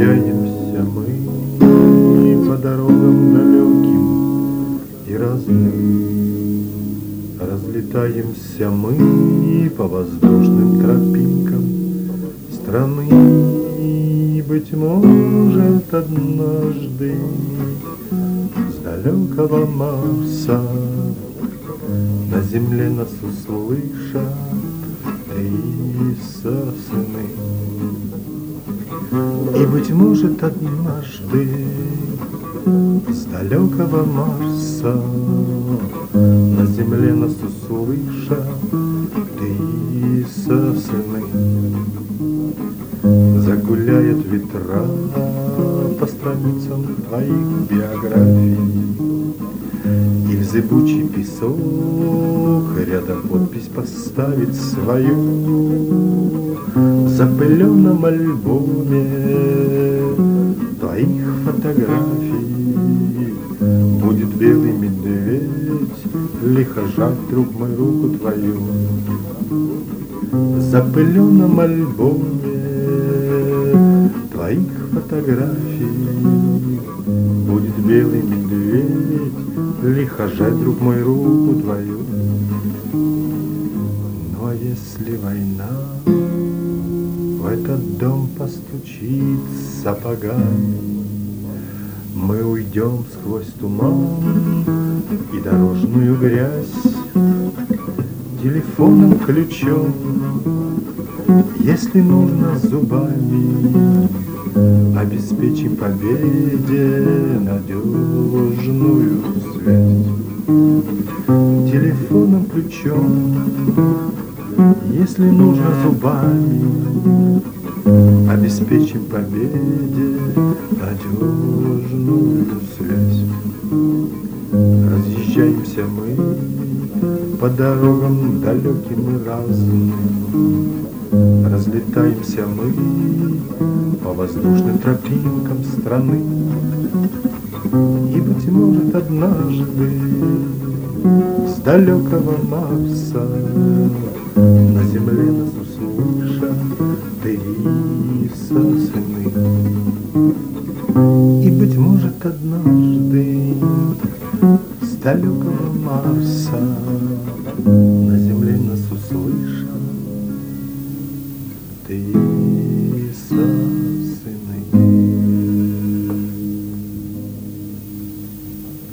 Разъезжаемся мы по дорогам далеким и разным. Разлетаемся мы по воздушным тропинкам страны. И, быть может, однажды с далекого Марса на земле нас услышат три сосны. И, быть может, однажды с далекого Марса на земле нас услышат три сосны. Загуляет ветра по страницам твоих биографий, и в зыбучий песок рядом подпись поставит свою. В запыленном альбоме твоих фотографий будет белый медведь лихо жать, друг мой, руку твою. В запыленном альбоме твоих фотографий будет белый медведь лихо жать, друг мой, руку твою. Ну а если война в этот дом постучит сапогами, мы уйдем сквозь туман и дорожную грязь телефонным ключом, если нужно, зубами обеспечим победе надежную связь. Телефонным ключом, если нужно, зубами обеспечим победе надежную связь. Разъезжаемся мы по дорогам далеким и разным. Разлетаемся мы по воздушным тропинкам страны. И, быть может, однажды с далекого Марса на земле нас услышат три сосны. И, быть может, однажды с далекого Марса